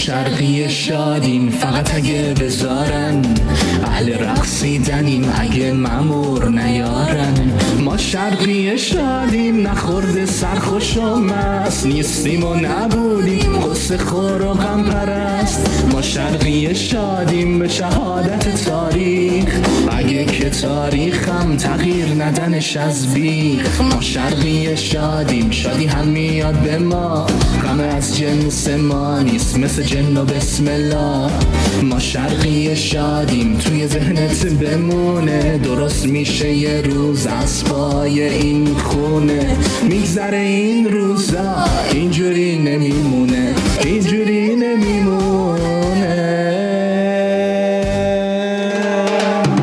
شرقی شادیم فقط اگه بذارن، اهل رقصیدنیم اگه مأمور نیارن. ما شرقی شادیم نخورده سرخوش و مست، نیستیم و نبودیم قصه خور و غم پرست. ما شرقی شادیم به شهادت تاریخ، اگه که تاریخم تغییر ندنش از بیخ. ما شرقی شادیم شادی هم میاد به ما، غم از جنس ما نیست مثل جن و بسم الله. ما شرقی شادیم توی ذهنت بمونه، درست میشه یه روز از پای این خونه. میگذره این روزا اینجوری نمیمونه.